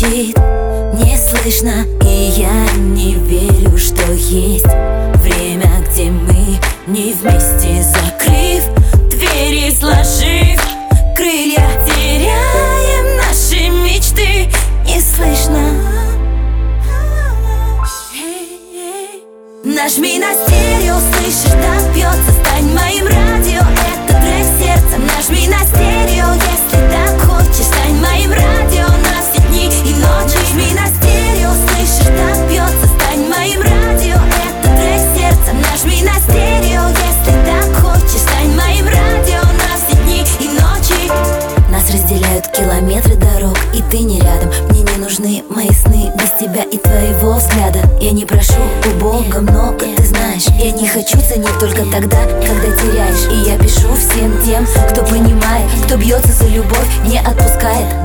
молчит, не слышно. И я не верю, что есть время, где мы не вместе, закрыв двери, сложив крылья, теряем наши мечты. Не слышно. Нажми на стерео, слышишь, там бьется, стань моим радио. Это трек сердца. Нажми на стерео, если так хочешь, стань моим радио на все дни и ночи. Нажми на стерео, слышишь, там бьется, стань моим радио. Это трек сердца. Нажми на стерео, если так хочешь, стань моим радио на все дни и ночи. Нас разделяют километры дорог, и ты не рядом. Мне не нужны мои сны без тебя и твоего взгляда. Я не прошу у Бога много, ты знаешь. Я не хочу ценить только тогда, когда теряешь. И я пишу всем тем, кто понимает, кто бьется за любовь, не отпускает.